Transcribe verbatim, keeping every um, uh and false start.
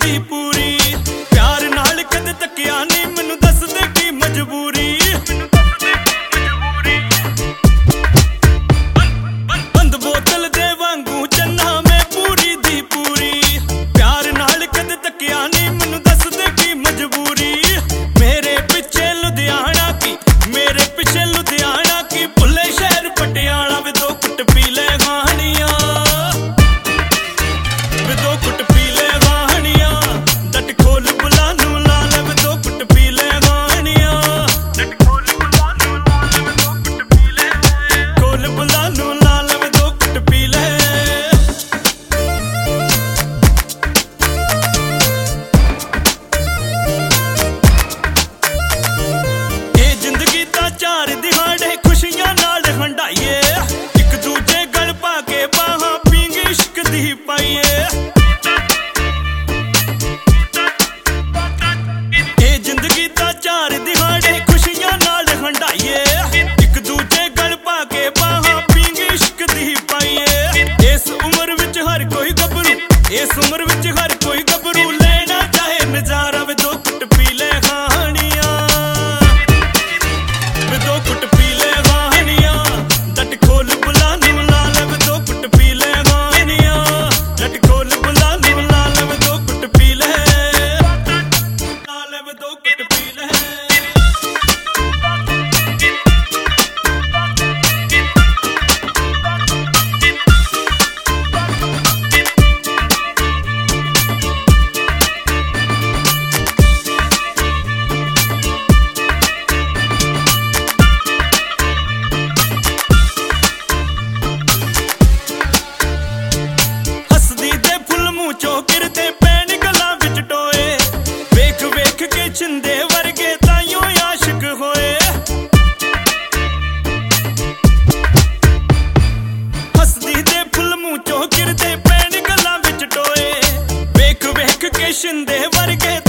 दी पूरी प्यार नाल कद तकिया नहीं मैनू दस दे की मजबूरी बंद बोतल दे वांगू चन्ना मैं पूरी दी पूरी प्यार नाल कद तकिया नहीं मैनू दस दे की मजबूरी मेरे पिछे लुधियाना की मेरे पिछे लुधियाना की भुले शहर पटियाला वे दो कुट पी ले कहानियां वे दो कुट पी ले कहानियां डट खोल बुला नू ला ले वे दो कुट पी ले कहानियां डट खोल बुला नू ला ले वे दो कुट पी ले खोल बुला नू ला ले वे दो कुट पी ले ये जिंदगी दा चार दिहाड़े खुशियां नाल हंडाइए एक दूजे गल पा के बाहां पींगे इश्क दी पाइए ये जिंदगी दा चार दिहाड़े खुशियां नाल हंडाइए एक दूजे गल पा के बाहां पींगे इश्क दी पाइए इस उम्र विच हर कोई गबरू इस उम्र विच हर कोई गबरू लेना चाहे नजारा वे दो कुट पी ले कहानियां वे दो कुट पी ले कहानियां डट खोल बुला नू ला ले वे दो कुट पी ले कहानियां डट खोल बुला नू ला ले वे दो कुट पी ले ला ले वे दो कुट पी ले हसदी दे फुल मूंह चों गिरदे पैण गलां विच टोए वेख वेख के छिंदे वर्गे ताइयों आशिक होए हसदी दे फुल मूंह चों गिरदे पैण गलां विच टोए वेख वेख के छिंदे वर्गे